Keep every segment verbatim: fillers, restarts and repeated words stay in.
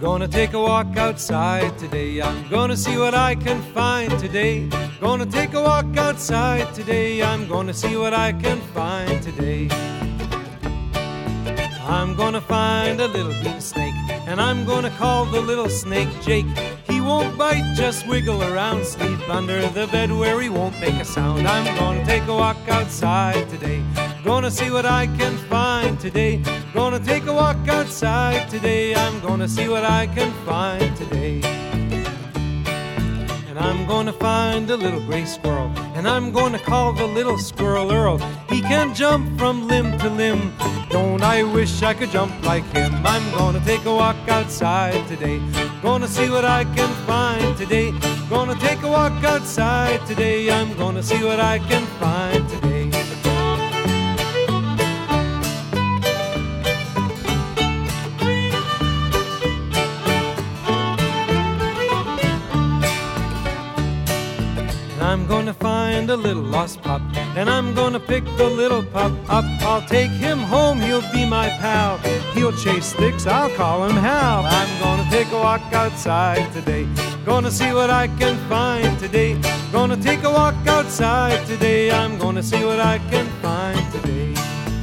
Gonna take a walk outside today. I'm gonna see what I can find today. Gonna take a walk outside today. I'm gonna see what I can find today. I'm gonna find a little green snake, and I'm gonna call the little snake Jake. He won't bite, just wiggle around, sleep under the bed where he won't make a sound. I'm gonna take a walk outside today. Gonna see what I can find today. Gonna take a walk outside today. I'm gonna see what I can find today. And I'm gonna find a little gray squirrel, and I'm gonna call the little squirrel Earl. He can jump from limb to limb. Don't I wish I could jump like him? I'm gonna take a walk outside today. Gonna see what I can find today. Gonna take a walk outside today. I'm gonna see what I can find today. I'm gonna find a little lost pup, and I'm gonna pick the little pup up. I'll take him home, he'll be my pal. He'll chase sticks, I'll call him Hal. I'm gonna take a walk outside today. Gonna see what I can find today. Gonna take a walk outside today. I'm gonna see what I can find today.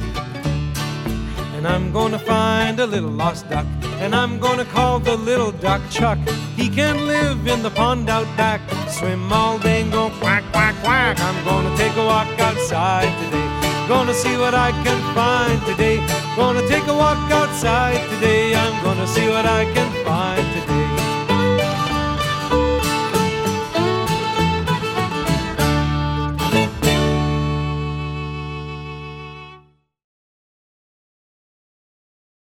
And I'm gonna find a little lost duck, and I'm gonna call the little duck Chuck. He can live in the pond out back, swim all day and go quack, quack, quack. I'm gonna take a walk outside today. Gonna see what I can find today. Gonna take a walk outside today. I'm gonna see what I can find today.